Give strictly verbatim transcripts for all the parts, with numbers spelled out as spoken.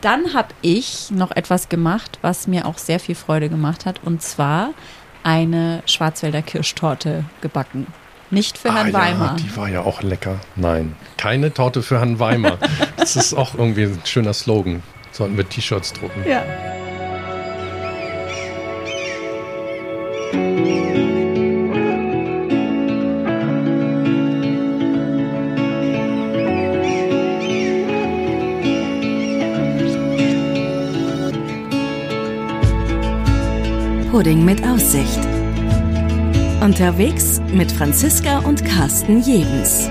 Dann habe ich noch etwas gemacht, was mir auch sehr viel Freude gemacht hat. Und zwar eine Schwarzwälder Kirschtorte gebacken. Nicht für Herrn ah, Weimar. Ja, die war ja auch lecker. Nein, keine Torte für Herrn Weimar. Das ist auch irgendwie ein schöner Slogan. Sollten wir T-Shirts drucken. Ja. Pudding mit Aussicht. Unterwegs mit Franziska und Carsten Jebens.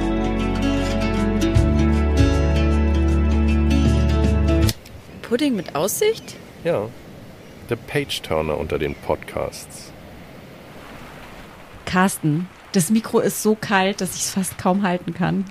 Pudding mit Aussicht? Ja, der Page-Turner unter den Podcasts. Carsten, das Mikro ist so kalt, dass ich es fast kaum halten kann.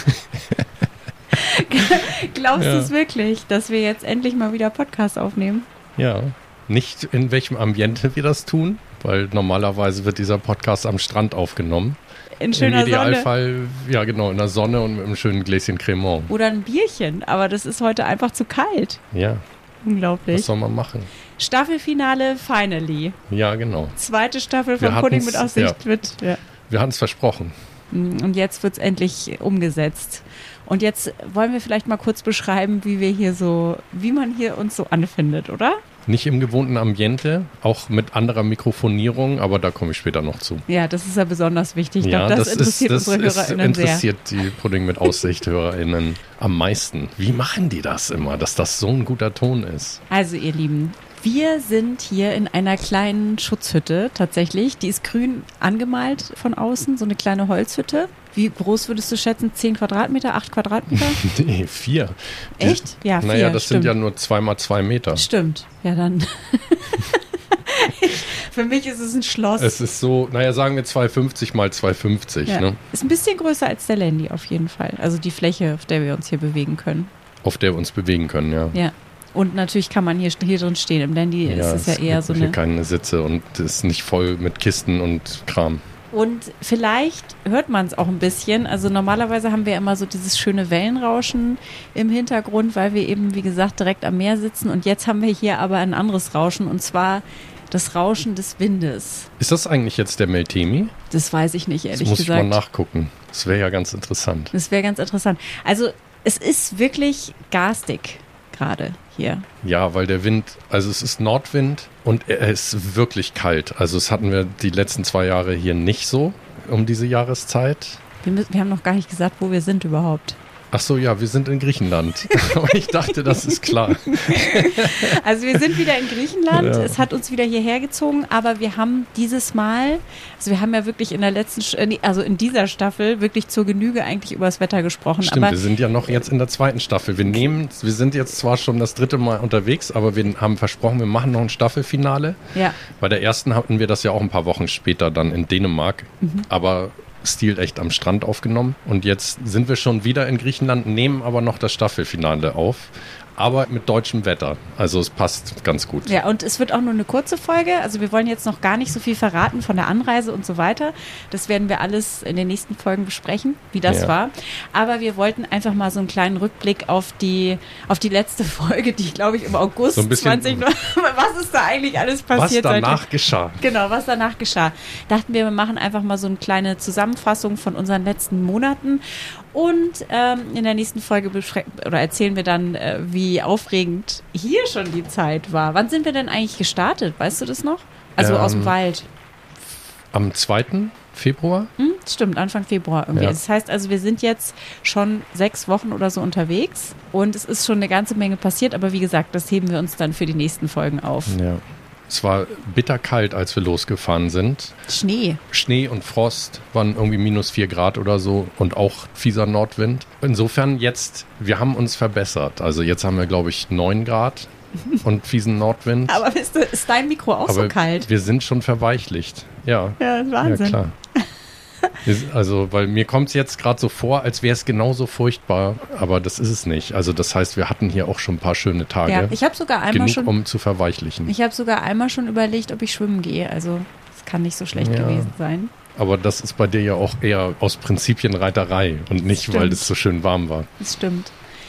Glaubst Ja. du es wirklich, dass wir jetzt endlich mal wieder Podcast aufnehmen? Ja, nicht in welchem Ambiente wir das tun, weil normalerweise wird dieser Podcast am Strand aufgenommen. In schöner Im Sonne. Idealfall, ja genau, in der Sonne und mit einem schönen Gläschen Cremant. Oder ein Bierchen, aber das ist heute einfach zu kalt. Ja, Unglaublich. was soll man machen? Staffelfinale, finally. Ja, genau. Zweite Staffel Wir von Pudding hatten's, mit Aussicht ja. wird. Ja. Wir hatten es versprochen. Und jetzt wird es endlich umgesetzt. Und jetzt wollen wir vielleicht mal kurz beschreiben, wie wir hier so, wie man hier uns so anfindet, oder? Nicht im gewohnten Ambiente, auch mit anderer Mikrofonierung, aber da komme ich später noch zu. Ja, das ist ja besonders wichtig. Ich ja, glaube, das, das interessiert ist, das unsere ist, HörerInnen sehr. interessiert die Pudding mit Aussicht-HörerInnen am meisten. Wie machen die das immer, dass das so ein guter Ton ist? Also, ihr Lieben, wir sind hier in einer kleinen Schutzhütte tatsächlich. Die ist grün angemalt von außen, so eine kleine Holzhütte. Wie groß würdest du schätzen? Zehn Quadratmeter, acht Quadratmeter? Nee, vier. Echt? Ja, vier. Naja, das stimmt. sind ja nur zwei mal zwei Meter. Stimmt. Ja, dann. Für mich ist es ein Schloss. Es ist so, naja, sagen wir zweihundertfünfzig mal zweihundertfünfzig. Ja. Ne? Ist ein bisschen größer als der Landy auf jeden Fall. Also die Fläche, auf der wir uns hier bewegen können. Auf der wir uns bewegen können, ja. Ja. Und natürlich kann man hier, hier drin stehen. Im Landy ist es ja eher gibt so hier eine... keine Sitze und ist nicht voll mit Kisten und Kram. Und vielleicht hört man es auch ein bisschen. Also normalerweise haben wir immer so dieses schöne Wellenrauschen im Hintergrund, weil wir eben, wie gesagt, direkt am Meer sitzen. Und jetzt haben wir hier aber ein anderes Rauschen, und zwar das Rauschen des Windes. Ist das eigentlich jetzt der Meltemi? Das weiß ich nicht, ehrlich Das muss gesagt. ich mal nachgucken. Das wäre ja ganz interessant. Das wäre ganz interessant. Also es ist wirklich garstig gerade hier. Ja, weil der Wind, also es ist Nordwind und er ist wirklich kalt. Also das hatten wir die letzten zwei Jahre hier nicht so um diese Jahreszeit. Wir, müssen, wir haben noch gar nicht gesagt, wo wir sind überhaupt. Ach so, ja, wir sind in Griechenland. Aber ich dachte, das ist klar. Also wir sind wieder in Griechenland. Ja. Es hat uns wieder hierher gezogen, aber wir haben dieses Mal, also wir haben ja wirklich in der letzten, also in dieser Staffel wirklich zur Genüge eigentlich über das Wetter gesprochen. Stimmt, aber wir sind ja noch jetzt in der zweiten Staffel. Wir nehmen, wir sind jetzt zwar schon das dritte Mal unterwegs, aber wir haben versprochen, wir machen noch ein Staffelfinale. Ja. Bei der ersten hatten wir das ja auch ein paar Wochen später dann in Dänemark. Mhm. Aber Stil echt am Strand aufgenommen. Und jetzt sind wir schon wieder in Griechenland, nehmen aber noch das Staffelfinale auf. Aber mit deutschem Wetter. Also es passt ganz gut. Ja, und es wird auch nur eine kurze Folge. Also wir wollen jetzt noch gar nicht so viel verraten von der Anreise und so weiter. Das werden wir alles in den nächsten Folgen besprechen, wie das Ja. war. Aber wir wollten einfach mal so einen kleinen Rückblick auf die, auf die letzte Folge, die, glaube ich, im August So ein bisschen- zwanzig Was ist da eigentlich alles passiert? Was danach seitdem? geschah. Genau, was danach geschah. Dachten wir, wir machen einfach mal so eine kleine Zusammenfassung von unseren letzten Monaten. Und ähm, in der nächsten Folge beschre- oder erzählen wir dann, äh, wie aufregend hier schon die Zeit war. Wann sind wir denn eigentlich gestartet? Weißt du das noch? Also Ähm, aus dem Wald. Am zweiten Februar? Hm? Stimmt, Anfang Februar irgendwie. Ja. Das heißt also, wir sind jetzt schon sechs Wochen oder so unterwegs. Und es ist schon eine ganze Menge passiert. Aber wie gesagt, das heben wir uns dann für die nächsten Folgen auf. Ja. Es war bitterkalt, als wir losgefahren sind. Schnee. Schnee und Frost waren irgendwie minus vier Grad oder so und auch fieser Nordwind. Insofern jetzt, wir haben uns verbessert. Also jetzt haben wir, glaube ich, neun Grad und fiesen Nordwind. Aber ist, ist dein Mikro auch Aber so kalt? wir sind schon verweichlicht. Ja, Ja, das ist Wahnsinn. ja klar. Wir sind- Also, weil mir kommt es jetzt gerade so vor, als wäre es genauso furchtbar, aber das ist es nicht. Also das heißt, wir hatten hier auch schon ein paar schöne Tage. Ja, ich habe sogar einmal Genug, schon... um zu verweichlichen. Ich habe sogar einmal schon überlegt, ob ich schwimmen gehe. Also das kann nicht so schlecht Ja. gewesen sein. Aber das ist bei dir ja auch eher aus Prinzipienreiterei und nicht, Stimmt. weil es so schön warm war. Das stimmt.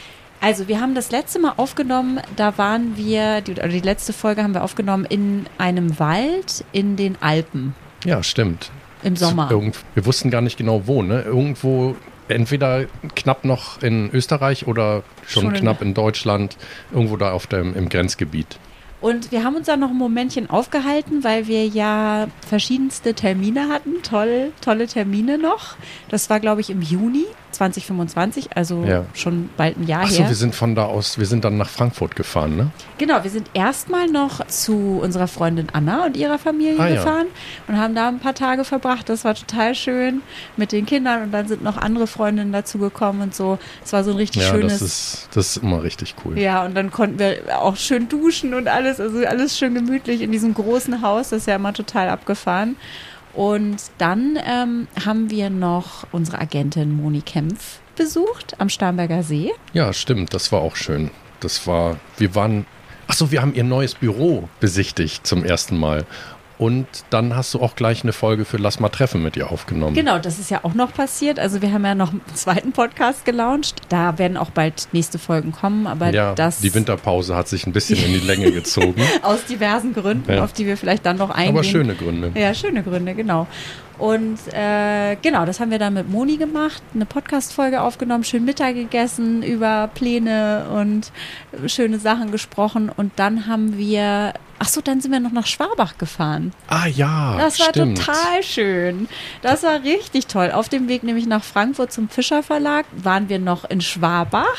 Also wir haben das letzte Mal aufgenommen, da waren wir, die, oder die letzte Folge haben wir aufgenommen in einem Wald in den Alpen. Ja, stimmt. Im Sommer. Irgend, wir wussten gar nicht genau wo, ne? Irgendwo entweder knapp noch in Österreich oder schon, schon knapp in, in Deutschland, irgendwo da auf dem, im Grenzgebiet. Und wir haben uns da noch ein Momentchen aufgehalten, weil wir ja verschiedenste Termine hatten, toll, tolle Termine noch. Das war, glaube ich, im Juni zwanzig fünfundzwanzig, also ja. schon bald ein Jahr Ach so, her. wir sind von da aus, wir sind dann nach Frankfurt gefahren, ne? Genau, wir sind erstmal noch zu unserer Freundin Anna und ihrer Familie ah, gefahren ja. und haben da ein paar Tage verbracht. Das war total schön mit den Kindern und dann sind noch andere Freundinnen dazu gekommen und so. Es war so ein richtig ja, schönes... das ist, das ist immer richtig cool. Ja, und dann konnten wir auch schön duschen und alles, also alles schön gemütlich in diesem großen Haus. Das ist ja immer total abgefahren. Und dann ähm, haben wir noch unsere Agentin Moni Kempf besucht am Starnberger See. Ja, stimmt, das war auch schön. Das war, wir waren, ach so, wir haben ihr neues Büro besichtigt zum ersten Mal. Und dann hast du auch gleich eine Folge für Lass mal treffen mit ihr aufgenommen. Genau, das ist ja auch noch passiert. Also wir haben ja noch einen zweiten Podcast gelauncht. Da werden auch bald nächste Folgen kommen. Aber ja, das die Winterpause hat sich ein bisschen in die Länge gezogen. Aus diversen Gründen, ja. auf die wir vielleicht dann noch eingehen. Aber schöne Gründe. Ja, schöne Gründe, genau. Und äh, genau, das haben wir dann mit Moni gemacht, eine Podcast-Folge aufgenommen, schön Mittag gegessen, über Pläne und schöne Sachen gesprochen. Und dann haben wir, ach so, dann sind wir noch nach Schwabach gefahren. Ah ja, Das war stimmt. total schön. Das war richtig toll. Auf dem Weg nämlich nach Frankfurt zum Fischer Verlag waren wir noch in Schwabach,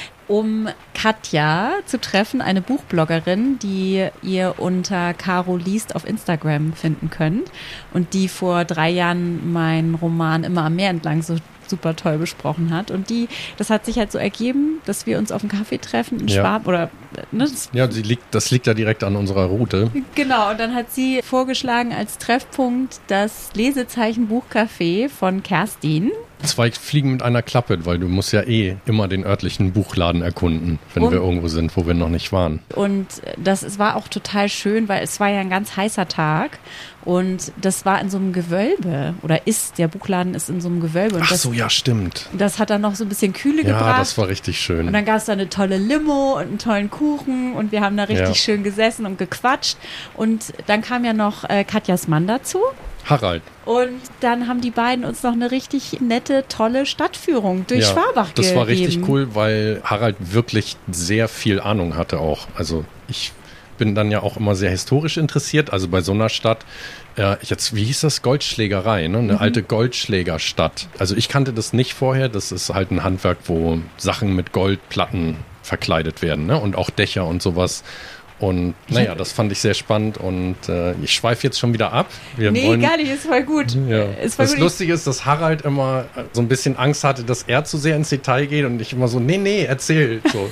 um Katja zu treffen, eine Buchbloggerin, die ihr unter Caro liest auf Instagram finden könnt und die vor drei Jahren meinen Roman Immer am Meer entlang so super toll besprochen hat. Und die, das hat sich halt so ergeben, dass wir uns auf einen Kaffee treffen in ja. Schwab oder ne? Ja, sie liegt, das liegt ja direkt an unserer Route. Genau, und dann hat sie vorgeschlagen als Treffpunkt das Lesezeichen Buchcafé von Kerstin. Zwei Fliegen mit einer Klappe, weil du musst ja eh immer den örtlichen Buchladen erkunden, wenn und, wir irgendwo sind, wo wir noch nicht waren. Und das es war auch total schön, weil es war ja ein ganz heißer Tag und das war in so einem Gewölbe oder ist, der Buchladen ist in so einem Gewölbe. Und Ach das, so, ja, stimmt. Das hat dann noch so ein bisschen Kühle ja, gebracht. Ja, das war richtig schön. Und dann gab es da eine tolle Limo und einen tollen Kuchen und wir haben da richtig ja. schön gesessen und gequatscht. Und dann kam ja noch äh, Katjas Mann dazu. Harald. Und dann haben die beiden uns noch eine richtig nette, tolle Stadtführung durch ja, Schwabach gegeben. Das war richtig cool, weil Harald wirklich sehr viel Ahnung hatte auch. Also ich bin dann ja auch immer sehr historisch interessiert. Also bei so einer Stadt, äh, jetzt, wie hieß das? Goldschlägerei, ne? Eine mhm. alte Goldschlägerstadt. Also ich kannte das nicht vorher. Das ist halt ein Handwerk, wo Sachen mit Goldplatten verkleidet werden, ne? Und auch Dächer und sowas. Und naja, das fand ich sehr spannend und äh, ich schweife jetzt schon wieder ab. Wir nee, wollen, gar nicht, ist voll gut. Ja. Ist voll das gut. Lustige ist, dass Harald immer so ein bisschen Angst hatte, dass er zu sehr ins Detail geht und ich immer so, nee, nee, erzähl. So.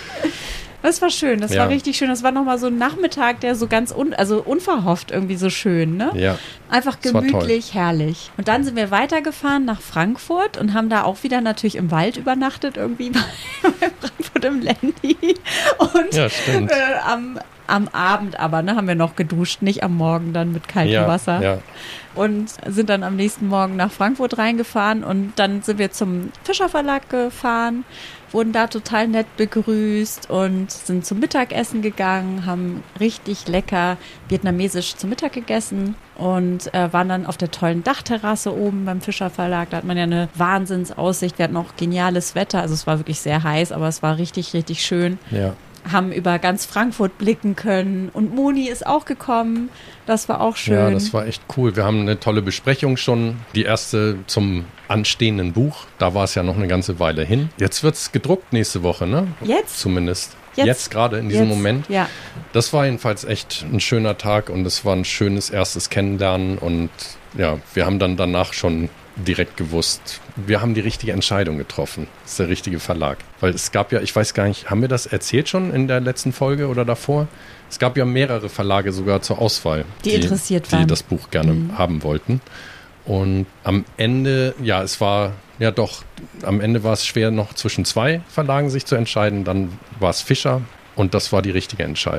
Das war schön, das ja. war richtig schön. Das war nochmal so ein Nachmittag, der so ganz un, also unverhofft irgendwie so schön, ne? Ja. Einfach gemütlich, herrlich. Und dann sind wir weitergefahren nach Frankfurt und haben da auch wieder natürlich im Wald übernachtet, irgendwie bei, bei Frankfurt im Landy. Und ja, stimmt. Äh, am, am Abend aber, ne, haben wir noch geduscht, nicht am Morgen dann mit kaltem ja, Wasser. Ja. Und sind dann am nächsten Morgen nach Frankfurt reingefahren und dann sind wir zum Fischer Verlag gefahren, wurden da total nett begrüßt und sind zum Mittagessen gegangen, haben richtig lecker vietnamesisch zum Mittag gegessen und äh, waren dann auf der tollen Dachterrasse oben beim Fischer Verlag. Da hat man ja eine Wahnsinnsaussicht. Wir hatten auch geniales Wetter, also es war wirklich sehr heiß, aber es war richtig, richtig schön. Ja. Haben über ganz Frankfurt blicken können und Moni ist auch gekommen, das war auch schön. Ja, das war echt cool. Wir haben eine tolle Besprechung schon, die erste zum anstehenden Buch, da war es ja noch eine ganze Weile hin. Jetzt wird es gedruckt nächste Woche, ne? Jetzt? Zumindest. Jetzt, Jetzt gerade in diesem Jetzt. Moment. Ja. Das war jedenfalls echt ein schöner Tag und es war ein schönes erstes Kennenlernen und ja, wir haben dann danach schon direkt gewusst, wir haben die richtige Entscheidung getroffen. Das ist der richtige Verlag. Weil es gab ja, ich weiß gar nicht, haben wir das erzählt schon in der letzten Folge oder davor? Es gab ja mehrere Verlage sogar zur Auswahl, die, die interessiert die waren, die das Buch gerne mhm. haben wollten. Und am Ende, ja, es war, ja doch, am Ende war es schwer, noch zwischen zwei Verlagen sich zu entscheiden. Dann war es Fischer und das war die richtige Entscheidung.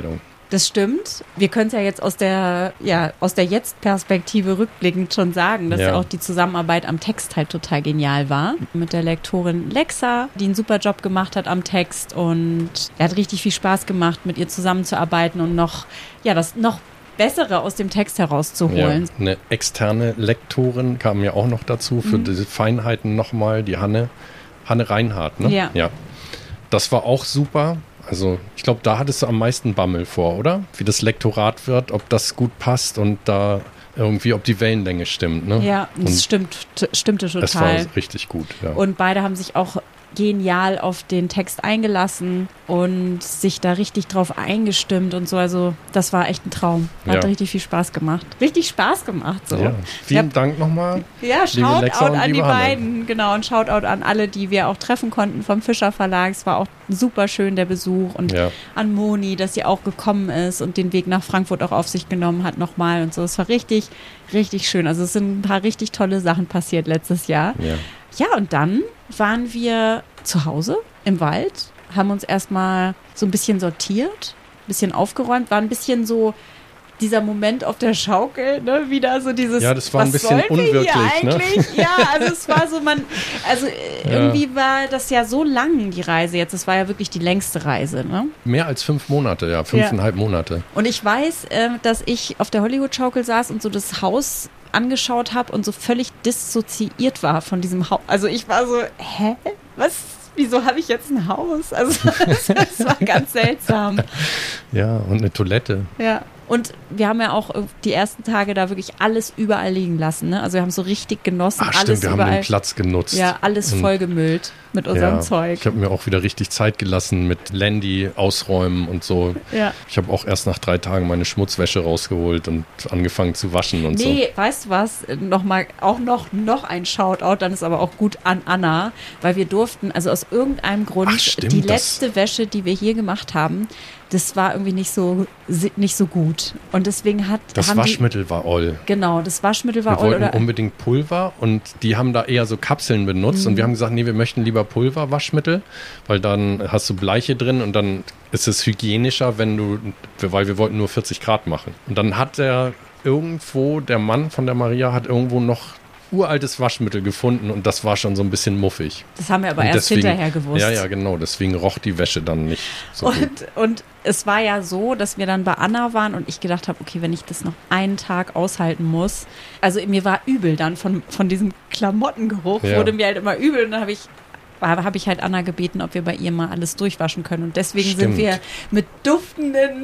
Das stimmt. Wir können es ja jetzt aus der, ja, aus der Jetzt-Perspektive rückblickend schon sagen, dass Ja. ja auch die Zusammenarbeit am Text halt total genial war. Mit der Lektorin Lexa, die einen super Job gemacht hat am Text und er hat richtig viel Spaß gemacht, mit ihr zusammenzuarbeiten und noch, ja, das noch Bessere aus dem Text Ja, herauszuholen. eine externe Lektorin kam ja auch noch dazu für Mhm. diese Feinheiten nochmal, die Hanne, Hanne Reinhardt, ne? Ja. ja. Das war auch super. Also ich glaube, da hattest du am meisten Bammel vor, oder? Wie das Lektorat wird, ob das gut passt und da irgendwie, ob die Wellenlänge stimmt, ne? Ja, und das stimmt, t- stimmte total. es war richtig gut, ja. Und beide haben sich auch genial auf den Text eingelassen und sich da richtig drauf eingestimmt und so. Also das war echt ein Traum. Hat Ja. richtig viel Spaß gemacht. Richtig Spaß gemacht. So. ja. Vielen Ja. Dank nochmal. Ja, Liebe Shoutout Lexa und an die liebe Hanne. beiden. Genau, und Shoutout an alle, die wir auch treffen konnten vom Fischer Verlag. Es war auch super schön, der Besuch. Und Ja. an Moni, dass sie auch gekommen ist und den Weg nach Frankfurt auch auf sich genommen hat nochmal und so. Es war richtig, richtig schön. Also es sind ein paar richtig tolle Sachen passiert letztes Jahr. Ja. Ja, und dann waren wir zu Hause im Wald, haben uns erstmal so ein bisschen sortiert, ein bisschen aufgeräumt, war ein bisschen so dieser Moment auf der Schaukel, ne, wieder so dieses, Ja, das war ein was bisschen sollen wir hier unwirklich, ne? eigentlich? Ja, also es war so, man, also äh, Ja. irgendwie war das ja so lang, die Reise jetzt, das war ja wirklich die längste Reise, ne? Mehr als fünf Monate, ja, fünfeinhalb Monate. Und ich weiß, äh, dass ich auf der Hollywood-Schaukel saß und so das Haus angeschaut habe und so völlig dissoziiert war von diesem Haus. Also ich war so, hä? Was? Wieso habe ich jetzt ein Haus? Also das, das war ganz seltsam. Ja, und eine Toilette. Ja. Und wir haben ja auch die ersten Tage da wirklich alles überall liegen lassen. Ne? Also wir haben so richtig genossen, Ach alles stimmt, wir überall. haben den Platz genutzt. Ja, alles Und- vollgemüllt mit unserem ja, Zeug. Ich habe mir auch wieder richtig Zeit gelassen mit Landy ausräumen und so. Ja. Ich habe auch erst nach drei Tagen meine Schmutzwäsche rausgeholt und angefangen zu waschen und Nee, weißt du was? Noch mal, auch noch, noch ein Shoutout, dann ist aber auch gut an Anna, weil wir durften, also aus irgendeinem Grund, Ach, stimmt, die das- letzte Wäsche, die wir hier gemacht haben, das war irgendwie nicht so, nicht so gut. Und deswegen hat, so. Das haben Waschmittel war all. die, genau, das Waschmittel war Wir all wollten oder, unbedingt Pulver und die haben da eher so Kapseln benutzt Mhm. und wir haben gesagt, nee, wir möchten lieber Pulverwaschmittel, weil dann hast du Bleiche drin und dann ist es hygienischer, wenn du, weil wir wollten nur vierzig Grad machen. Und dann hat der irgendwo, der Mann von der Maria hat irgendwo noch uraltes Waschmittel gefunden und das war schon so ein bisschen muffig. das haben wir aber Und erst deswegen- hinterher gewusst. Ja, ja, genau. Deswegen roch die Wäsche dann nicht so gut. Und, und es war ja so, dass wir dann bei Anna waren und ich gedacht habe, okay, wenn ich das noch einen Tag aushalten muss, also mir war übel dann von, von diesem Klamottengeruch, Ja. wurde mir halt immer übel und dann habe ich habe ich halt Anna gebeten, ob wir bei ihr mal alles durchwaschen können. Und deswegen Stimmt. sind wir mit duftenden,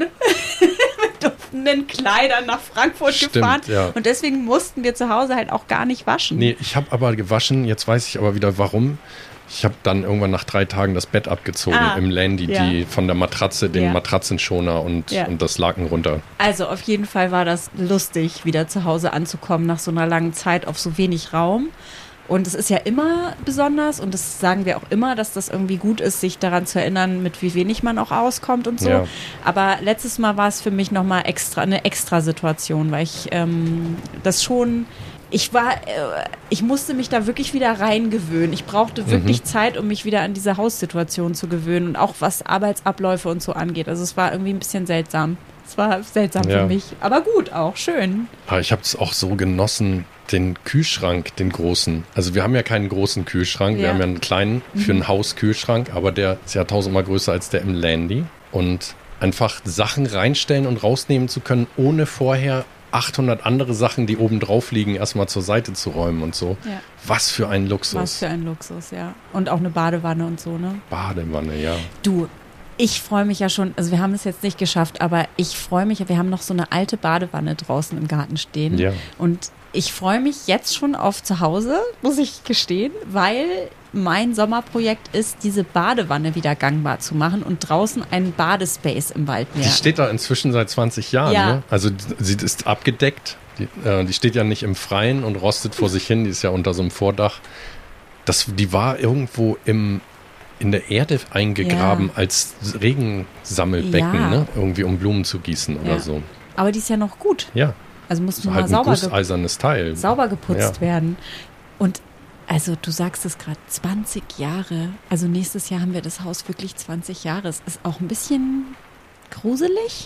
mit duftenden Kleidern nach Frankfurt Stimmt, gefahren. ja. Und deswegen mussten wir zu Hause halt auch gar nicht waschen. Nee, ich habe aber gewaschen. Jetzt weiß ich aber wieder, warum. Ich habe dann irgendwann nach drei Tagen das Bett abgezogen Ah, im Landy, ja. die von der Matratze, den Ja. Matratzenschoner und, Ja. und das Laken runter. Also auf jeden Fall war das lustig, wieder zu Hause anzukommen nach so einer langen Zeit auf so wenig Raum. Und es ist ja immer besonders und das sagen wir auch immer, dass das irgendwie gut ist, sich daran zu erinnern, mit wie wenig man auch auskommt und so. Ja. Aber letztes Mal war es für mich nochmal extra, eine extra Situation, weil ich ähm, das schon, ich war, äh, ich musste mich da wirklich wieder reingewöhnen. Ich brauchte wirklich Mhm. Zeit, um mich wieder an diese Haussituation zu gewöhnen und auch was Arbeitsabläufe und so angeht. Also es war irgendwie ein bisschen seltsam. Es war seltsam Ja. für mich, aber gut auch, schön. Aber ich habe es auch so genossen, den Kühlschrank, den großen. Also wir haben ja keinen großen Kühlschrank, wir Ja. haben ja einen kleinen für einen Hauskühlschrank, aber der ist ja tausendmal größer als der im Landy. Und einfach Sachen reinstellen und rausnehmen zu können, ohne vorher achthundert andere Sachen, die oben drauf liegen, erstmal zur Seite zu räumen und so. Ja. Was für ein Luxus. Was für ein Luxus, ja. Und auch eine Badewanne und so, ne? Badewanne, ja. Du, ich freue mich ja schon, also wir haben es jetzt nicht geschafft, aber ich freue mich, wir haben noch so eine alte Badewanne draußen im Garten stehen. Ja. Und ich freue mich jetzt schon auf zu Hause, muss ich gestehen, weil mein Sommerprojekt ist, diese Badewanne wieder gangbar zu machen und draußen einen Badespace im Waldmeer. Die steht da inzwischen seit zwanzig Jahren. Ja. Ne? Also sie ist abgedeckt. Die, äh, die steht ja nicht im Freien und rostet vor sich hin. Die ist ja unter so einem Vordach. Das, die war irgendwo im, in der Erde eingegraben Ja. als Regensammelbecken, Ja. ne? Irgendwie um Blumen zu gießen oder Ja. so. Aber die ist ja noch gut. Ja, Also muss nur halt mal ein sauber, ge gusseisernes Teil. sauber geputzt Ja. werden. Und also du sagst es gerade, zwanzig Jahre. Also nächstes Jahr haben wir das Haus wirklich zwanzig Jahre. Es ist auch ein bisschen gruselig.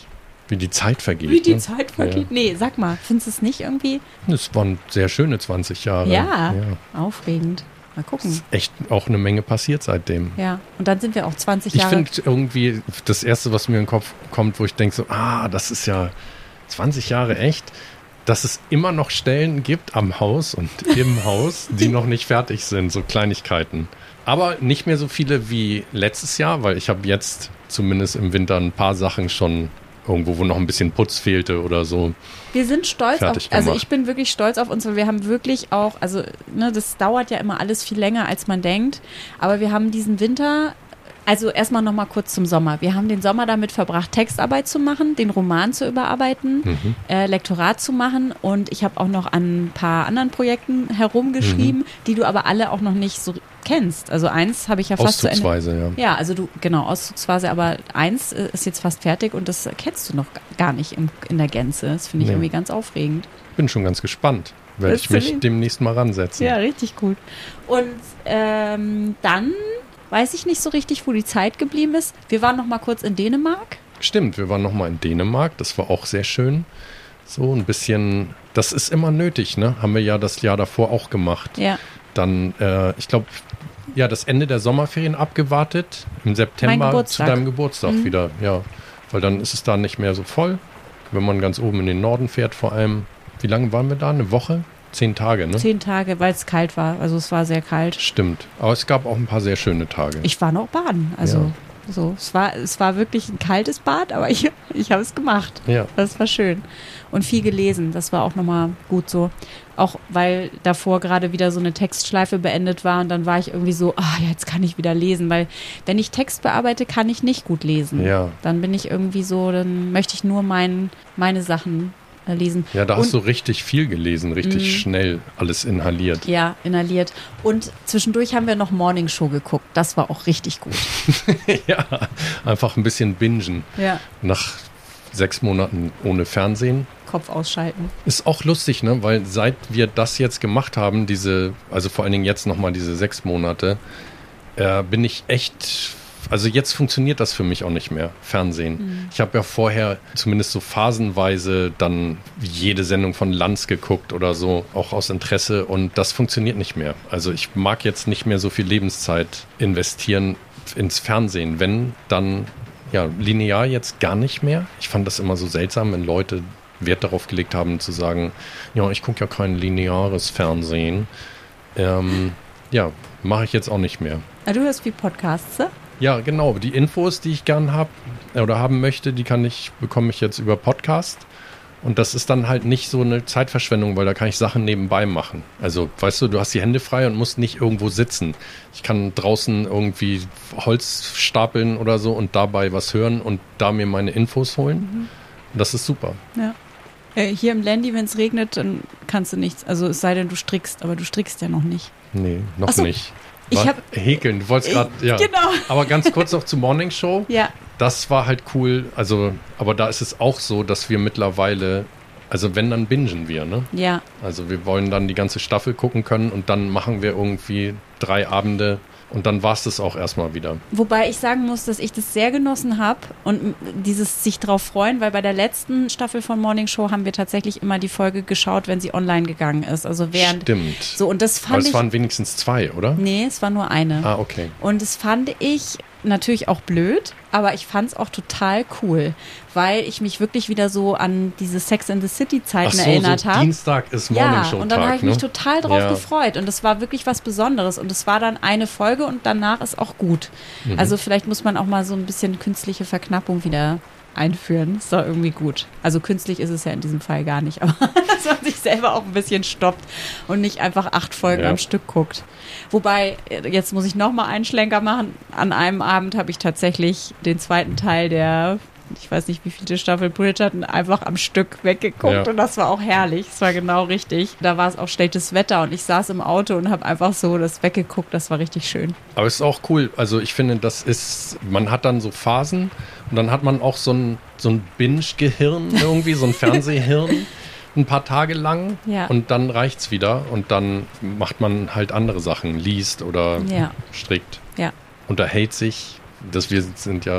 Wie die Zeit vergeht. Wie die ne? Zeit vergeht. Ja. Nee, sag mal, findest du es nicht irgendwie? Es waren sehr schöne zwanzig Jahre. Ja, ja. Aufregend. Mal gucken. Es ist echt auch eine Menge passiert seitdem. Ja, und dann sind wir auch zwanzig ich Jahre. Ich finde irgendwie, das Erste, was mir in den Kopf kommt, wo ich denke so, ah, das ist ja zwanzig Jahre echt, dass es immer noch Stellen gibt am Haus und im Haus, die noch nicht fertig sind, so Kleinigkeiten. Aber nicht mehr so viele wie letztes Jahr, weil ich habe jetzt zumindest im Winter ein paar Sachen schon irgendwo, wo noch ein bisschen Putz fehlte oder so. Wir sind stolz auf, gemacht. also ich bin wirklich stolz auf uns, weil wir haben wirklich auch, also ne, das dauert ja immer alles viel länger, als man denkt, aber wir haben diesen Winter, also erstmal nochmal kurz zum Sommer. Wir haben den Sommer damit verbracht, Textarbeit zu machen, den Roman zu überarbeiten, mhm. äh, Lektorat zu machen und ich habe auch noch an ein paar anderen Projekten herumgeschrieben, mhm. die du aber alle auch noch nicht so kennst. Also eins habe ich ja fast zu Ende. Auszugsweise, ja. Ja, also du, genau, auszugsweise, aber eins ist jetzt fast fertig und das kennst du noch gar nicht in, in der Gänze. Das finde ich nee. irgendwie ganz aufregend. Bin schon ganz gespannt. Werde ich mich den? demnächst mal ransetzen. Ja, richtig gut. Und ähm, dann weiß ich nicht so richtig, wo die Zeit geblieben ist. Wir waren noch mal kurz in Dänemark. Stimmt, wir waren noch mal in Dänemark. Das war auch sehr schön. So ein bisschen, das ist immer nötig, ne? Haben wir ja das Jahr davor auch gemacht. Ja. Dann, äh, ich glaube, ja, das Ende der Sommerferien abgewartet. Im September zu deinem Geburtstag mhm. wieder. Ja, weil dann ist es da nicht mehr so voll. Wenn man ganz oben in den Norden fährt vor allem. Wie lange waren wir da? Eine Woche? Zehn Tage, ne? Zehn Tage, weil es kalt war. Also es war sehr kalt. Stimmt. Aber es gab auch ein paar sehr schöne Tage. Ich war noch baden. Also ja. so, es war, es war wirklich ein kaltes Bad, aber ich, ich habe es gemacht. Ja. Das war schön. Und viel gelesen. Das war auch nochmal gut so. Auch weil davor gerade wieder so eine Textschleife beendet war und dann war ich irgendwie so, ah ja, jetzt kann ich wieder lesen. Weil wenn ich Text bearbeite, kann ich nicht gut lesen. Ja. Dann bin ich irgendwie so, dann möchte ich nur mein, meine Sachen lesen. Ja, da und, hast du richtig viel gelesen, richtig mh. schnell alles inhaliert. Ja, inhaliert. Und zwischendurch haben wir noch Morning Show geguckt. Das war auch richtig gut. Ja, einfach ein bisschen bingen. Ja. Nach sechs Monaten ohne Fernsehen. Kopf ausschalten. Ist auch lustig, ne? Weil seit wir das jetzt gemacht haben, diese, also vor allen Dingen jetzt nochmal diese sechs Monate, äh, bin ich echt... Also jetzt funktioniert das für mich auch nicht mehr, Fernsehen. Mhm. Ich habe ja vorher zumindest so phasenweise dann jede Sendung von Lanz geguckt oder so, auch aus Interesse und das funktioniert nicht mehr. Also ich mag jetzt nicht mehr so viel Lebenszeit investieren ins Fernsehen. Wenn, dann ja linear jetzt gar nicht mehr. Ich fand das immer so seltsam, wenn Leute Wert darauf gelegt haben zu sagen, ja, ich gucke ja kein lineares Fernsehen. Ähm, ja, mache ich jetzt auch nicht mehr. Ja, du hörst wie Podcasts, ne? Ja, genau. Die Infos, die ich gern habe oder haben möchte, die kann ich, bekomme ich jetzt über Podcast. Und das ist dann halt nicht so eine Zeitverschwendung, weil da kann ich Sachen nebenbei machen. Also, weißt du, du hast die Hände frei und musst nicht irgendwo sitzen. Ich kann draußen irgendwie Holz stapeln oder so und dabei was hören und da mir meine Infos holen. Mhm. Und das ist super. Ja. Äh, hier im Landy, wenn es regnet, dann kannst du nichts. Also es sei denn, du strickst, aber du strickst ja noch nicht. Nee, noch so. nicht. Ich hab, Häkeln, du wolltest gerade, ja. Genau. Aber ganz kurz noch zur Morning Show. Ja. Das war halt cool. Also, aber da ist es auch so, dass wir mittlerweile, also wenn, dann bingen wir, ne? Ja. Also wir wollen dann die ganze Staffel gucken können und dann machen wir irgendwie drei Abende und dann war es das auch erstmal wieder. Wobei ich sagen muss, dass ich das sehr genossen habe und dieses sich drauf freuen, weil bei der letzten Staffel von Morning Show haben wir tatsächlich immer die Folge geschaut, wenn sie online gegangen ist. Also während. Stimmt. So, und das fand Aber es ich, waren wenigstens zwei, oder? Nee, es war nur eine. Ah, okay. Und das fand ich natürlich auch blöd, aber ich fand es auch total cool, weil ich mich wirklich wieder so an diese Sex and the City Zeiten Ach so, erinnert so habe. Dienstag ist Morning Show Tag. Ja, und dann habe ich mich ne? total drauf ja. gefreut und es war wirklich was Besonderes und es war dann eine Folge und danach ist auch gut. Mhm. Also vielleicht muss man auch mal so ein bisschen künstliche Verknappung wieder einführen. Ist doch irgendwie gut. Also künstlich ist es ja in diesem Fall gar nicht, aber dass man sich selber auch ein bisschen stoppt und nicht einfach acht Folgen ja. am Stück guckt. Wobei, jetzt muss ich nochmal einen Schlenker machen. An einem Abend habe ich tatsächlich den zweiten Teil der, ich weiß nicht wie viele Staffel Bridgerton, einfach am Stück weggeguckt ja. und das war auch herrlich. Es war genau richtig. Da war es auch schlechtes Wetter und ich saß im Auto und habe einfach so das weggeguckt. Das war richtig schön. Aber es ist auch cool. Also ich finde, das ist, man hat dann so Phasen und dann hat man auch so ein, so ein Binge-Gehirn irgendwie, so ein Fernsehhirn. Ein paar Tage lang ja. und dann reicht's wieder und dann macht man halt andere Sachen, liest oder ja. strickt, ja. unterhält sich. Das wir sind ja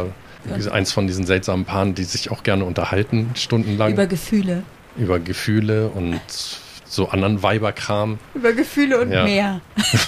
eins von diesen seltsamen Paaren, die sich auch gerne unterhalten, stundenlang. Über Gefühle. Über Gefühle und so anderen Weiberkram. Über Gefühle und ja. mehr.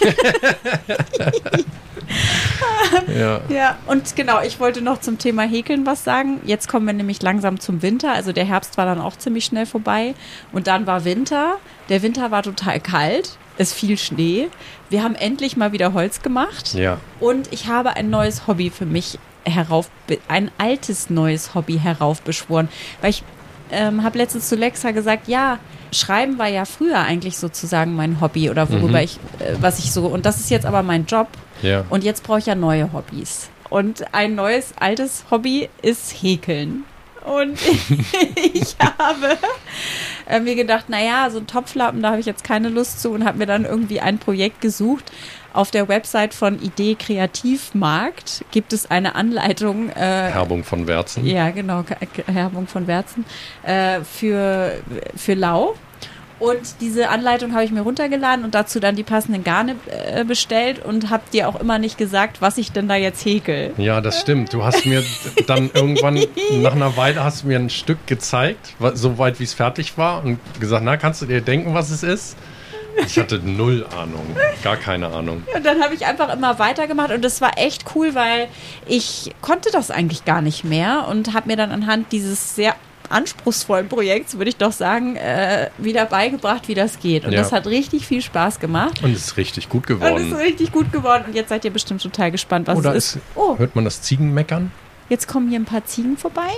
ja. Ja, und genau, ich wollte noch zum Thema Häkeln was sagen. Jetzt kommen wir nämlich langsam zum Winter. Also der Herbst war dann auch ziemlich schnell vorbei. Und dann war Winter. Der Winter war total kalt. Es fiel Schnee. Wir haben endlich mal wieder Holz gemacht. Ja. Und ich habe ein neues Hobby für mich herauf, ein altes neues Hobby heraufbeschworen. Weil ich ähm, habe letztens zu Lexa gesagt, ja, Schreiben war ja früher eigentlich sozusagen mein Hobby oder worüber mhm. ich, äh, was ich so, und das ist jetzt aber mein Job. Ja. Und jetzt brauche ich ja neue Hobbys. Und ein neues, altes Hobby ist Häkeln. Und ich habe äh, mir gedacht, naja, so ein Topflappen, da habe ich jetzt keine Lust zu und habe mir dann irgendwie ein Projekt gesucht. Auf der Website von Idee Kreativmarkt gibt es eine Anleitung. Äh, Werbung von Werzen. Ja, genau, Werbung von Werzen äh, für, für Lau. Und diese Anleitung habe ich mir runtergeladen und dazu dann die passenden Garne äh, bestellt und habe dir auch immer nicht gesagt, was ich denn da jetzt häkel. Ja, das stimmt. Du hast mir dann irgendwann, nach einer Weile hast du mir ein Stück gezeigt, so weit wie es fertig war und gesagt, na, kannst du dir denken, was es ist? Ich hatte null Ahnung, gar keine Ahnung. Und dann habe ich einfach immer weitergemacht und das war echt cool, weil ich konnte das eigentlich gar nicht mehr und habe mir dann anhand dieses sehr anspruchsvollen Projekts, würde ich doch sagen, äh, wieder beigebracht, wie das geht. Und ja. das hat richtig viel Spaß gemacht. Und es ist richtig gut geworden. Und es ist richtig gut geworden. Und jetzt seid ihr bestimmt total gespannt, was Oder es ist. ist. Oh, hört man das Ziegenmeckern? Jetzt kommen hier ein paar Ziegen vorbei.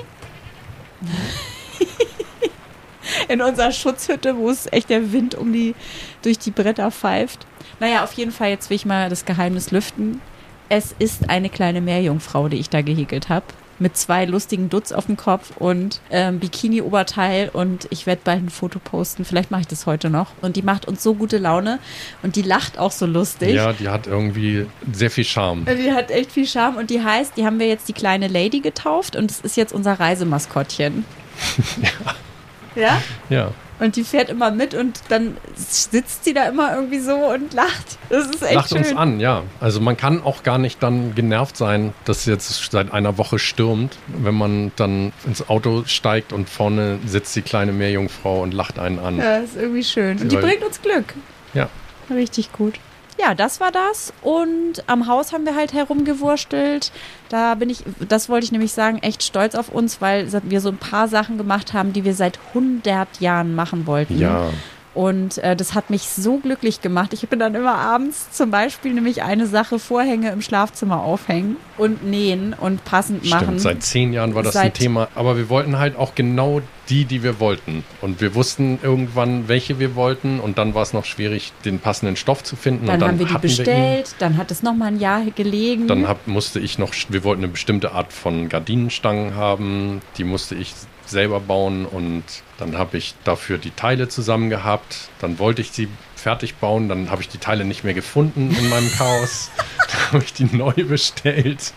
In unserer Schutzhütte, wo es echt der Wind um die, durch die Bretter pfeift. Naja, auf jeden Fall, jetzt will ich mal das Geheimnis lüften. Es ist eine kleine Meerjungfrau, die ich da gehäkelt habe. Mit zwei lustigen Dutz auf dem Kopf und ähm, Bikini-Oberteil. Und ich werde bald ein Foto posten. Vielleicht mache ich das heute noch. Und die macht uns so gute Laune. Und die lacht auch so lustig. Ja, die hat irgendwie sehr viel Charme. Die hat echt viel Charme. Und die heißt, die haben wir jetzt die kleine Lady getauft. Und es ist jetzt unser Reisemaskottchen. Ja. Ja? Ja. Und die fährt immer mit und dann sitzt sie da immer irgendwie so und lacht. Das ist echt Lacht schön. uns an, ja. Also man kann auch gar nicht dann genervt sein, dass es jetzt seit einer Woche stürmt, wenn man dann ins Auto steigt und vorne sitzt die kleine Meerjungfrau und lacht einen an. Ja, ist irgendwie schön. Und die Weil- bringt uns Glück. Ja. Richtig gut. Ja, das war das. Und am Haus haben wir halt herumgewurstelt. Da bin ich, das wollte ich nämlich sagen, echt stolz auf uns, weil wir so ein paar Sachen gemacht haben, die wir seit hundert Jahren machen wollten. Ja. Und äh, das hat mich so glücklich gemacht. Ich bin dann immer abends zum Beispiel nämlich eine Sache, Vorhänge im Schlafzimmer aufhängen und nähen und passend machen. Stimmt, seit zehn Jahren war das Seit- ein Thema. Aber wir wollten halt auch genau die, die wir wollten. Und wir wussten irgendwann, welche wir wollten. Und dann war es noch schwierig, den passenden Stoff zu finden. Dann, und dann haben wir die hatten wir ihn. bestellt, dann hat es nochmal ein Jahr gelegen. Dann hab, musste ich noch, wir wollten eine bestimmte Art von Gardinenstangen haben. Die musste ich selber bauen und dann habe ich dafür die Teile zusammen gehabt. Dann wollte ich sie fertig bauen. Dann habe ich die Teile nicht mehr gefunden in meinem Chaos. Dann habe ich die neu bestellt.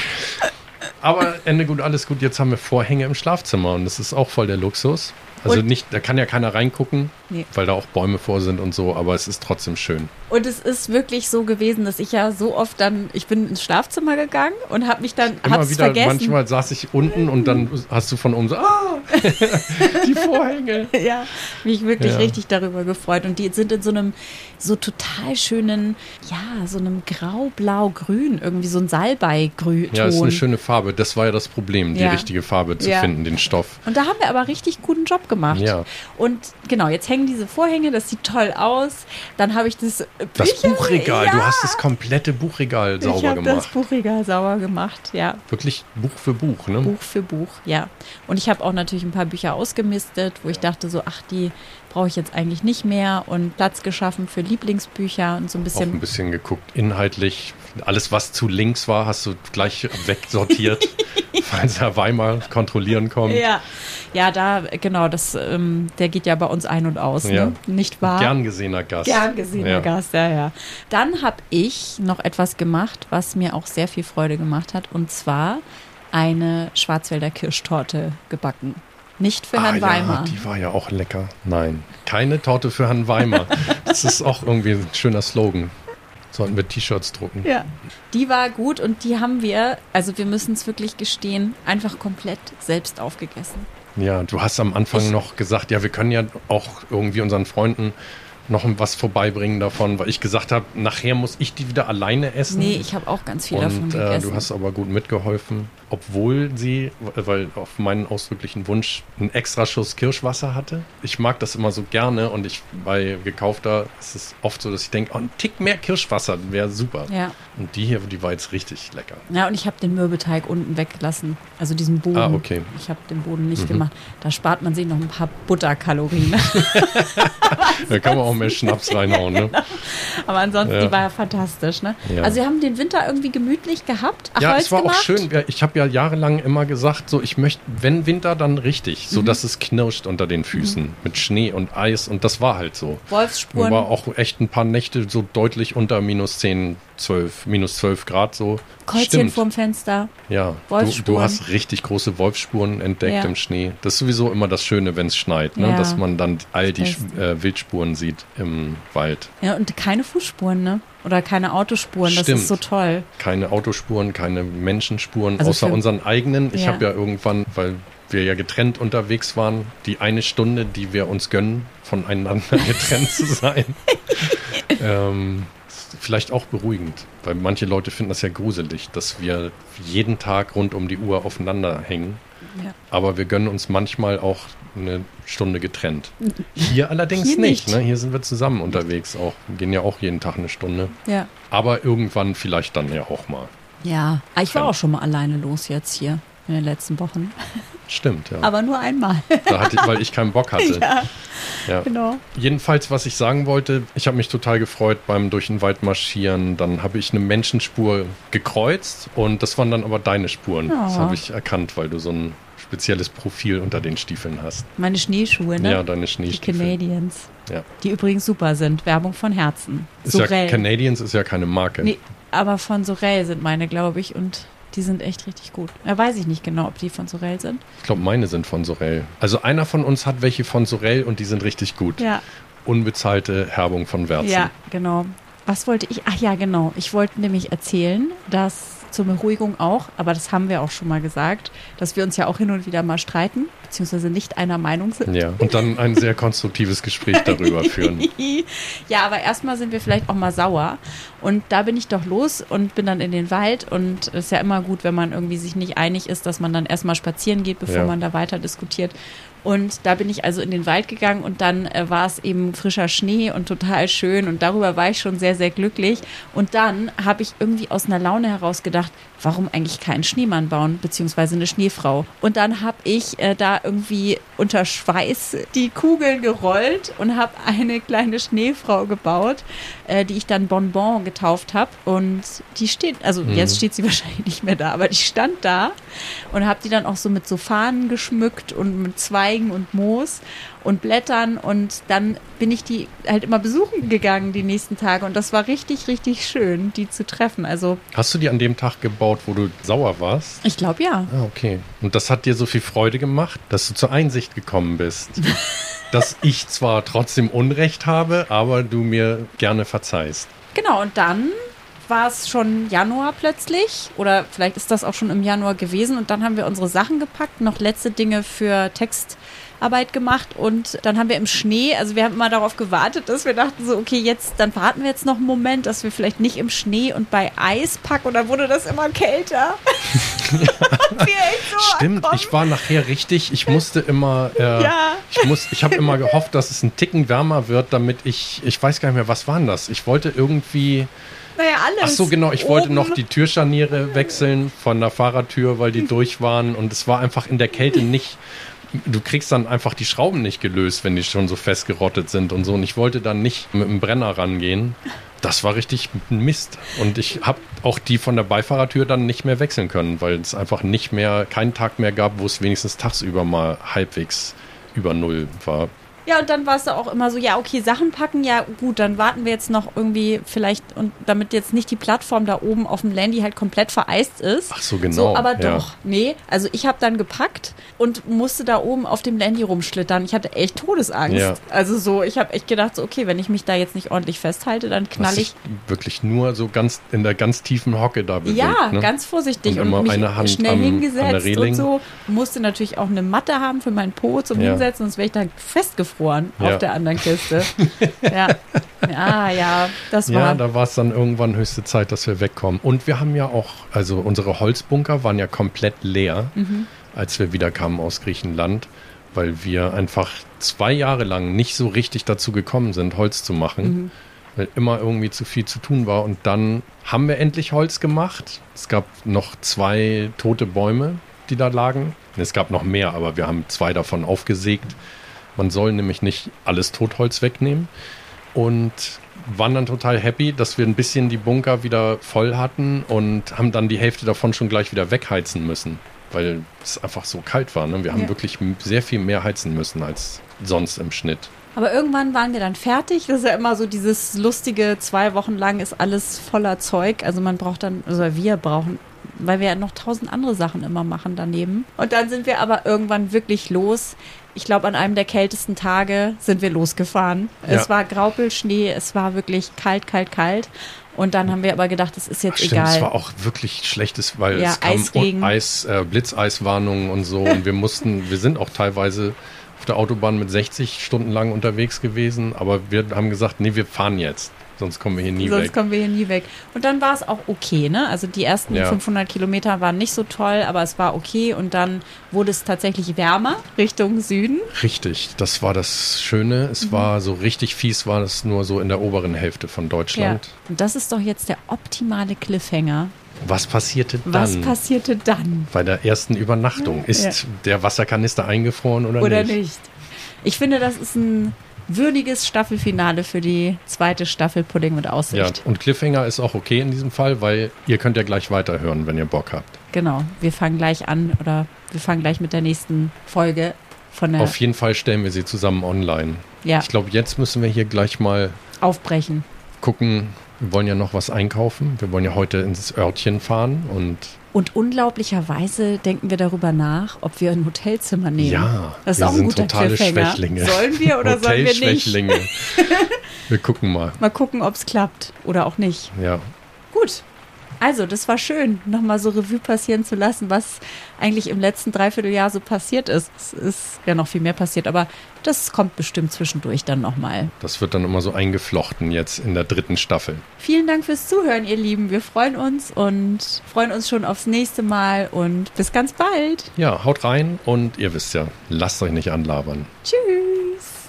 Aber Ende gut, alles gut. Jetzt haben wir Vorhänge im Schlafzimmer und das ist auch voll der Luxus. Also Und- nicht, da kann ja keiner reingucken, Nee. weil da auch Bäume vor sind und so, aber es ist trotzdem schön. Und es ist wirklich so gewesen, dass ich ja so oft dann, ich bin ins Schlafzimmer gegangen und habe mich dann, Immer hab's wieder, vergessen. manchmal saß ich unten und dann hast du von oben so, ah, die Vorhänge. Ja, mich wirklich Ja. richtig darüber gefreut. Und die sind in so einem so total schönen, ja, so einem grau-blau-grün, irgendwie so ein Salbei-Grün. Ja, ist eine schöne Farbe. Das war ja das Problem, die Ja. richtige Farbe zu Ja. finden, den Stoff. Und da haben wir aber richtig guten Job gemacht. Ja. Und genau, jetzt hängen diese Vorhänge, das sieht toll aus. Dann habe ich das Das Bücher- Buchregal, ja, du hast das komplette Buchregal ich sauber habe das gemacht. Buchregal sauber gemacht, ja. Wirklich Buch für Buch, ne? Buch für Buch, ja. Und ich habe auch natürlich ein paar Bücher ausgemistet, wo ich dachte so, ach, die brauche ich jetzt eigentlich nicht mehr und Platz geschaffen für Lieblingsbücher und so ein Auch bisschen. ein bisschen geguckt, inhaltlich. Alles, was zu links war, hast du gleich wegsortiert, falls Herr Weimar kontrollieren kommt. Ja, ja, da, genau, das, ähm, der geht ja bei uns ein und aus, Ja. ne? Nicht wahr? Gern gesehener Gast. Gern gesehener Ja. Gast, ja, ja. Dann habe ich noch etwas gemacht, was mir auch sehr viel Freude gemacht hat, und zwar eine Schwarzwälder Kirschtorte gebacken. Nicht für Herrn ah, Weimar. Ja, die war ja auch lecker. Nein, keine Torte für Herrn Weimar. Das ist auch irgendwie ein schöner Slogan. Sollten wir T-Shirts drucken. Ja. Die war gut und die haben wir, also wir müssen es wirklich gestehen, einfach komplett selbst aufgegessen. Ja, du hast am Anfang Ich- noch gesagt, ja, wir können ja auch irgendwie unseren Freunden noch was vorbeibringen davon, weil ich gesagt habe, nachher muss ich die wieder alleine essen. Nee, ich habe auch ganz viel davon Und äh, gegessen. du hast aber gut mitgeholfen, obwohl sie, weil auf meinen ausdrücklichen Wunsch, einen extra Schuss Kirschwasser hatte. Ich mag das immer so gerne und ich bei gekaufter ist es oft so, dass ich denke, oh, ein Tick mehr Kirschwasser wäre super. Ja. Und die hier, die war jetzt richtig lecker. Ja, und ich habe den Mürbeteig unten weggelassen. Also diesen Boden. Ah, okay. Ich habe den Boden nicht Mhm. gemacht. Da spart man sich noch ein paar Butterkalorien. Da kann man auch mehr Schnaps reinhauen, ne? Aber ansonsten, Ja. die war ja fantastisch, ne? Ja. Also wir haben den Winter irgendwie gemütlich gehabt. Ach, Ja, Holz es war gemacht. auch schön. Ja, ich habe ja jahrelang immer gesagt, so ich möchte, wenn Winter, dann richtig, so dass es knirscht unter den Füßen mit Schnee und Eis und das war halt so. Wolfsspuren. War auch echt ein paar Nächte so deutlich unter minus zehn, zwölf, minus zwölf Grad so. Kreuzchen Stimmt. vorm Fenster. Ja, du, Wolfsspuren. du hast richtig große Wolfsspuren entdeckt Ja. im Schnee. Das ist sowieso immer das Schöne, wenn es schneit, ne? Ja. Dass man dann all die Das Beste. äh, Wildspuren sieht im Wald. Ja, und keine Fußspuren, ne? Oder keine Autospuren. Das Stimmt. ist so toll. Keine Autospuren, keine Menschenspuren, Also außer für- unseren eigenen. Ich Ja. habe ja irgendwann, weil wir ja getrennt unterwegs waren, die eine Stunde, die wir uns gönnen, voneinander getrennt zu sein. ähm, ist vielleicht auch beruhigend, weil manche Leute finden das ja gruselig, dass wir jeden Tag rund um die Uhr aufeinander hängen. Ja. Aber wir gönnen uns manchmal auch eine Stunde getrennt. Hier allerdings Hier nicht. nicht. Ne? Hier sind wir zusammen unterwegs auch. Wir gehen ja auch jeden Tag eine Stunde. Ja. Aber irgendwann vielleicht dann ja auch mal. Ja. Ah, ich war Ja. auch schon mal alleine los jetzt hier in den letzten Wochen. Stimmt, ja. Aber nur einmal. Da hatte ich, weil ich keinen Bock hatte. ja, Ja. genau. Jedenfalls, was ich sagen wollte, ich habe mich total gefreut beim durch den Wald marschieren. Dann habe ich eine Menschenspur gekreuzt und das waren dann aber deine Spuren. Ja. Das habe ich erkannt, weil du so ein spezielles Profil unter den Stiefeln hast. Meine Schneeschuhe, ne? Ja, deine Die Schneestiefel. Canadians. Ja. Die übrigens super sind. Werbung von Herzen. Ist ja, Sorel. Canadians ist ja keine Marke. Nee, aber von Sorel sind meine, glaube ich. Und die sind echt richtig gut. Da weiß ich nicht genau, ob die von Sorel sind. Ich glaube, meine sind von Sorel. Also einer von uns hat welche von Sorel und die sind richtig gut. Ja. Unbezahlte Herbung von Werzen. Ja, genau. Was wollte ich? Ach ja, genau. Ich wollte nämlich erzählen, dass zur Beruhigung auch, aber das haben wir auch schon mal gesagt, dass wir uns ja auch hin und wieder mal streiten, beziehungsweise nicht einer Meinung sind. Ja, und dann ein sehr konstruktives Gespräch darüber führen. Ja, aber erstmal sind wir vielleicht auch mal sauer. Und da bin ich doch los und bin dann in den Wald. Und es ist ja immer gut, wenn man irgendwie sich nicht einig ist, dass man dann erstmal spazieren geht, bevor Ja. man da weiter diskutiert. Und da bin ich also in den Wald gegangen und dann äh, war es eben frischer Schnee und total schön. Und darüber war ich schon sehr, sehr glücklich. Und dann habe ich irgendwie aus einer Laune heraus gedacht, warum eigentlich keinen Schneemann bauen, beziehungsweise eine Schneefrau. Und dann habe ich äh, da irgendwie unter Schweiß die Kugeln gerollt und habe eine kleine Schneefrau gebaut, äh, die ich dann Bonbon getauft habe. Und die steht, also Mhm. jetzt steht sie wahrscheinlich nicht mehr da, aber die stand da und habe die dann auch so mit so Fahnen geschmückt und mit Zweigen und Moos und Blättern. Und dann bin ich die halt immer besuchen gegangen die nächsten Tage. Und das war richtig, richtig schön, die zu treffen. Also Hast du die an dem Tag gebaut, wo du sauer warst? ich glaube ja. Ah, okay. Und das hat dir so viel Freude gemacht, dass du zur Einsicht gekommen bist, dass ich zwar trotzdem Unrecht habe, aber du mir gerne verzeihst. Genau, und dann war es schon Januar plötzlich oder vielleicht ist das auch schon im Januar gewesen und dann haben wir unsere Sachen gepackt, noch letzte Dinge für Textarbeit gemacht und dann haben wir im Schnee, also wir haben immer darauf gewartet, dass wir dachten so, okay, jetzt, dann warten wir jetzt noch einen Moment, dass wir vielleicht nicht im Schnee und bei Eis packen und dann wurde das immer kälter. wir echt so Stimmt, ankommen. ich war nachher richtig, ich musste immer, äh, Ja. ich muss, ich habe immer gehofft, dass es einen Ticken wärmer wird, damit ich, ich weiß gar nicht mehr, was war denn das? Ich wollte irgendwie, Naja, alles. ach so genau, ich wollte oben. noch die Türscharniere wechseln von der Fahrradtür, weil die durch waren und es war einfach in der Kälte nicht, du kriegst dann einfach die Schrauben nicht gelöst, wenn die schon so festgerottet sind und so und ich wollte dann nicht mit dem Brenner rangehen. Das war richtig Mist. Und ich habe auch die von der Beifahrertür dann nicht mehr wechseln können, weil es einfach nicht mehr, keinen Tag mehr gab, wo es wenigstens tagsüber mal halbwegs über Null war. Ja, und dann war es auch immer so, ja, okay, Sachen packen, ja gut, dann warten wir jetzt noch irgendwie vielleicht, und damit jetzt nicht die Plattform da oben auf dem Landy halt komplett vereist ist. Ach so, genau. So, aber ja. doch, nee, also ich habe dann gepackt und musste da oben auf dem Landy rumschlittern. Ich hatte echt Todesangst. Ja. Also so, ich habe echt gedacht, so, okay, wenn ich mich da jetzt nicht ordentlich festhalte, dann knall ich. Wirklich nur so ganz in der ganz tiefen Hocke da bewegt. Ja, ne? ganz vorsichtig und, und mich eine Hand schnell am, hingesetzt und so. Musste natürlich auch eine Matte haben für meinen Po zum ja. Hinsetzen, sonst wäre ich da festgefroren ja. auf der anderen Kiste. ja. ja, ja, das war... Ja, da war es dann irgendwann höchste Zeit, dass wir wegkommen. Und wir haben ja auch, also unsere Holzbunker waren ja komplett leer, mhm. als wir wieder kamen aus Griechenland, weil wir einfach zwei Jahre lang nicht so richtig dazu gekommen sind, Holz zu machen, mhm. weil immer irgendwie zu viel zu tun war. Und dann haben wir endlich Holz gemacht. Es gab noch zwei tote Bäume, die da lagen. Es gab noch mehr, aber wir haben zwei davon aufgesägt. Man soll nämlich nicht alles Totholz wegnehmen. Und waren dann total happy, dass wir ein bisschen die Bunker wieder voll hatten und haben dann die Hälfte davon schon gleich wieder wegheizen müssen, weil es einfach so kalt war. Ne? Wir haben ja. wirklich sehr viel mehr heizen müssen als sonst im Schnitt. Aber irgendwann waren wir dann fertig. Das ist ja immer so dieses lustige, zwei Wochen lang ist alles voller Zeug. Also man braucht dann, also wir brauchen, weil wir ja noch tausend andere Sachen immer machen daneben. Und dann sind wir aber irgendwann wirklich los. Ich glaube, an einem der kältesten Tage sind wir losgefahren. Ja. Es war Graupelschnee, es war wirklich kalt, kalt, kalt. Und dann haben wir aber gedacht, es ist jetzt Ach, stimmt, egal. Es war auch wirklich schlechtes, weil ja, es kam Eisregen. Eis, äh, Blitzeiswarnungen und so. Und wir mussten, wir sind auch teilweise auf der Autobahn mit sechzig Stunden lang unterwegs gewesen. Aber wir haben gesagt, nee, wir fahren jetzt. Sonst kommen wir hier nie Sonst weg. Sonst kommen wir hier nie weg. Und dann war es auch okay, ne? Also die ersten ja. fünfhundert Kilometer waren nicht so toll, aber es war okay. Und dann wurde es tatsächlich wärmer Richtung Süden. Richtig, das war das Schöne. Es mhm. war so richtig fies, war es nur so in der oberen Hälfte von Deutschland. Ja. Und das ist doch jetzt der optimale Cliffhanger. Was passierte dann? Was passierte dann? Bei der ersten Übernachtung. Ist ja. der Wasserkanister eingefroren oder, oder nicht? Oder nicht. Ich finde, das ist ein würdiges Staffelfinale für die zweite Staffel Pudding mit Aussicht. Ja, und Cliffhanger ist auch okay in diesem Fall, weil ihr könnt ja gleich weiterhören, wenn ihr Bock habt. Genau, wir fangen gleich an oder wir fangen gleich mit der nächsten Folge von der... Auf jeden Fall stellen wir sie zusammen online. Ja. Ich glaube, jetzt müssen wir hier gleich mal... aufbrechen. Gucken, wir wollen ja noch was einkaufen. Wir wollen ja heute ins Örtchen fahren und... Und unglaublicherweise denken wir darüber nach, ob wir ein Hotelzimmer nehmen. Ja, das ist wir auch ein sind guter totale Cliffhanger. Schwächlinge. Sollen wir oder sollen wir nicht? Hotelschwächlinge. Wir gucken mal. Mal gucken, ob es klappt oder auch nicht. Ja. Gut. Also, das war schön, nochmal so Revue passieren zu lassen, was eigentlich im letzten Dreivierteljahr so passiert ist. Es ist ja noch viel mehr passiert, aber das kommt bestimmt zwischendurch dann nochmal. Das wird dann immer so eingeflochten jetzt in der dritten Staffel. Vielen Dank fürs Zuhören, ihr Lieben. Wir freuen uns und freuen uns schon aufs nächste Mal und bis ganz bald. Ja, haut rein und ihr wisst ja, lasst euch nicht anlabern. Tschüss.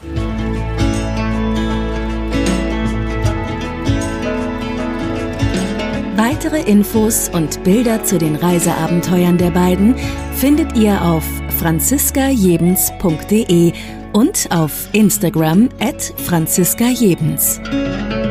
Weitere Infos und Bilder zu den Reiseabenteuern der beiden findet ihr auf franziska jebens punkt de und auf Instagram at franziska jebens.